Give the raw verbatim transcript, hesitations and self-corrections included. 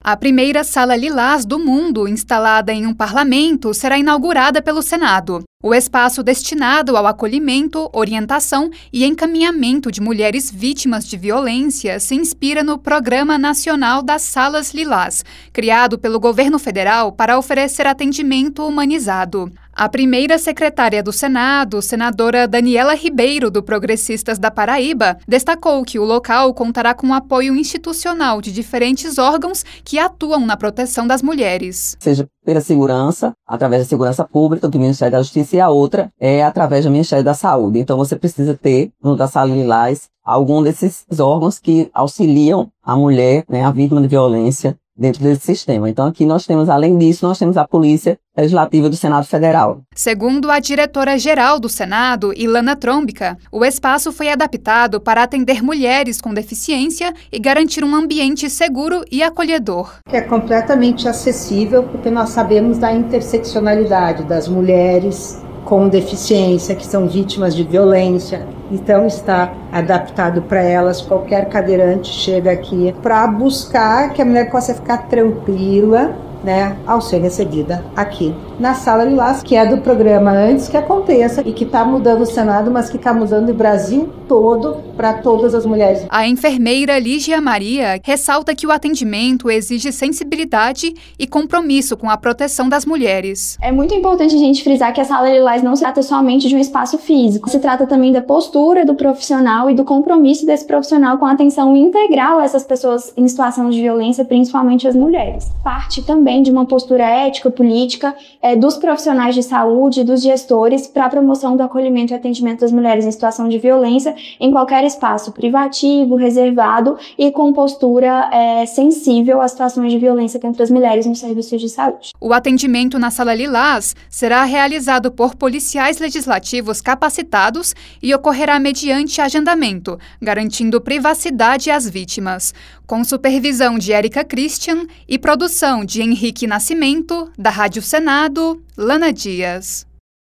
A primeira sala lilás do mundo, instalada em um parlamento, será inaugurada pelo Senado. O espaço destinado ao acolhimento, orientação e encaminhamento de mulheres vítimas de violência se inspira no Programa Nacional das Salas Lilás, criado pelo governo federal para oferecer atendimento humanizado. A primeira secretária do Senado, senadora Daniela Ribeiro, do Progressistas da Paraíba, destacou que o local contará com apoio institucional de diferentes órgãos que atuam na proteção das mulheres. Seja pela segurança, através da segurança pública do Ministério da Justiça, e a outra é através do Ministério da Saúde. Então você precisa ter, no da Sala Lilás, algum desses órgãos que auxiliam a mulher, né, a vítima de violência, dentro desse sistema. Então aqui nós temos, além disso, nós temos a Polícia Legislativa do Senado Federal. Segundo a diretora-geral do Senado, Ilana Trombica, o espaço foi adaptado para atender mulheres com deficiência e garantir um ambiente seguro e acolhedor. É completamente acessível, porque nós sabemos da interseccionalidade das mulheres com deficiência, que são vítimas de violência. Então está adaptado para elas. Qualquer cadeirante chega aqui para buscar que a mulher possa ficar tranquila, né, ao ser recebida aqui na Sala Lilás, que é do programa Antes que Aconteça e que está mudando o Senado, mas que está mudando o Brasil todo para todas as mulheres. A enfermeira Lígia Maria ressalta que o atendimento exige sensibilidade e compromisso com a proteção das mulheres. É muito importante a gente frisar que a Sala Lilás não se trata somente de um espaço físico, se trata também da postura do profissional e do compromisso desse profissional com a atenção integral a essas pessoas em situação de violência, principalmente as mulheres. Parte também de uma postura ética, política, é, dos profissionais de saúde, dos gestores, para a promoção do acolhimento e atendimento das mulheres em situação de violência em qualquer espaço privativo, reservado e com postura é, sensível às situações de violência contra as mulheres nos serviços de saúde. O atendimento na Sala Lilás será realizado por policiais legislativos capacitados e ocorrerá mediante agendamento, garantindo privacidade às vítimas, com supervisão de Érica Christian e produção de Henrique Nascimento, da Rádio Senado, Lana Dias.